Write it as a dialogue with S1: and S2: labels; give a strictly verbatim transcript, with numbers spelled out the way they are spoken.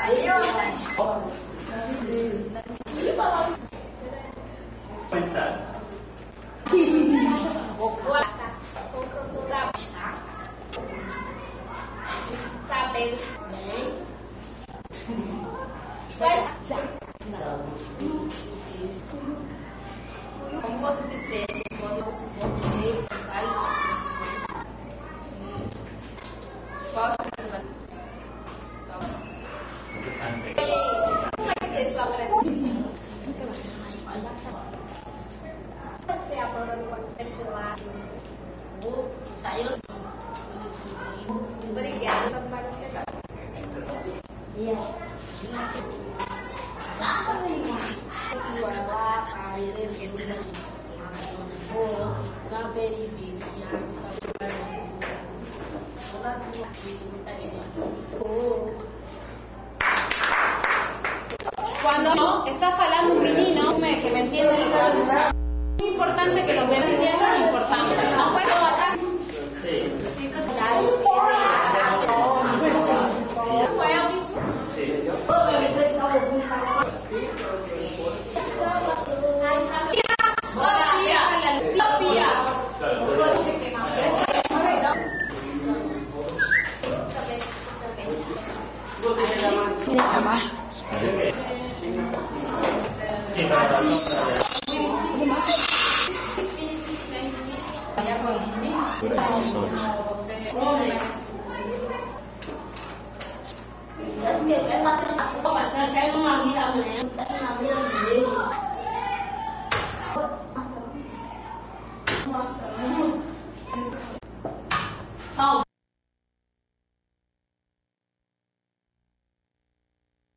S1: Aí eu escola.
S2: Pode sabe?
S3: Sabendo
S1: Bem.
S3: como você se sente quando você sai e sai? Qual a sua só? Como vai ser sua apresentação? Você é a banda do podcast lá.
S1: E saiu.
S3: Obrigada, já vai fechar.
S1: Na periferia, só nasci aqui, muita gente.
S4: Cuando está falando un menino que me entiende lo que está diciendo, es muy importante que lo que me sientan importante. No fue todo acá.
S2: Sí.
S4: Fue a mí.
S2: Se você chegar mais. Sim, vai dar
S1: Vai ser uma vida amanhã.